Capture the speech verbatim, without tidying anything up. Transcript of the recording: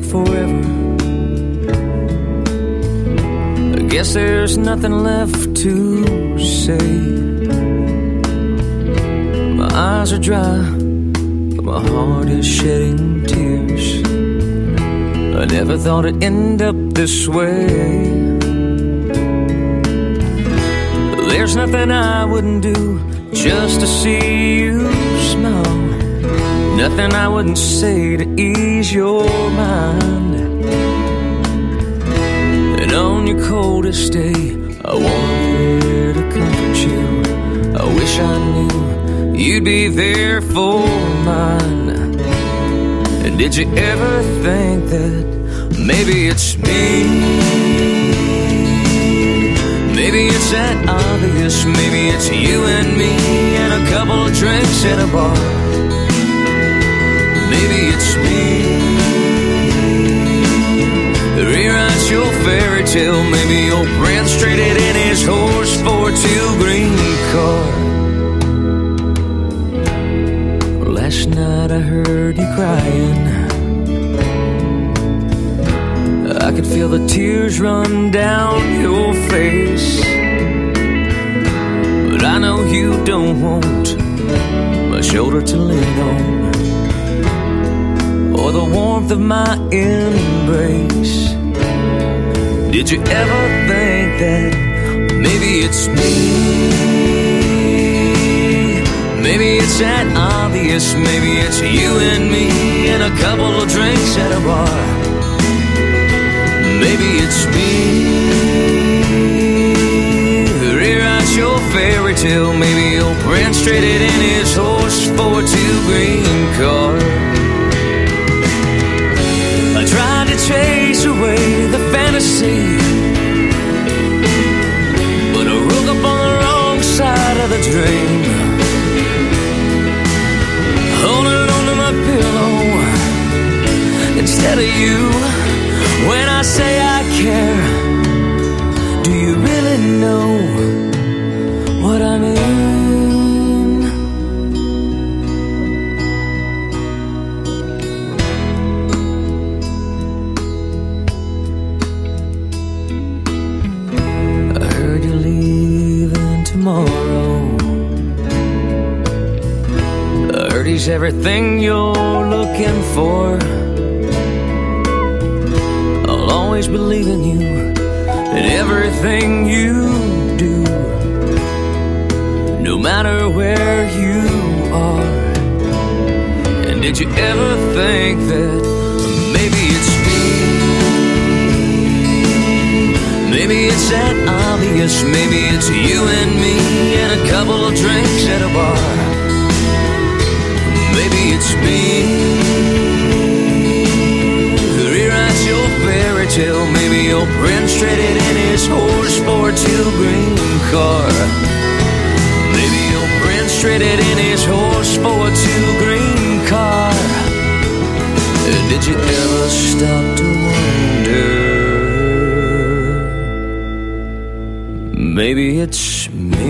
forever. I guess there's nothing left to say. My eyes are dry, but my heart is shedding tears. I never thought it'd end up this way. There's nothing I wouldn't do just to see you smile. Nothing I wouldn't say to ease your mind. And on your coldest day, I wanna be there to comfort you. I wish I knew you'd be there for mine. And did you ever think that maybe it's me? Maybe it's that obvious. Maybe it's you and me and a couple of drinks at a bar. Maybe it's me that rewrites your fairy tale. Maybe old Prince traded in his horse for a two-green car. Last night I heard you crying. I could feel the tears run down your face. But I know you don't want my shoulder to lean on, or the warmth of my embrace. Did you ever think that maybe it's me? Maybe it's that obvious. Maybe it's you and me and a couple of drinks at a bar. Maybe it's me who rewrites your fairy tale. Maybe old Prince traded in his horse for a two-green car. I tried to chase away the fantasy, but I woke up on the wrong side of the dream. Holding on to my pillow instead of you. When I say I care, do you really know what I mean? I heard you're leaving tomorrow. I heard he's everything you're looking for. Always believe in you and everything you do, no matter where you are. And did you ever think that maybe it's me? Maybe it's that obvious. Maybe it's you and me and a couple of drinks at a bar. Maybe it's me your fairy tale. Maybe old Prince traded in his horse for a two-green car. Maybe old Prince traded in his horse for a two-green car. And did you ever stop to wonder? Maybe it's me.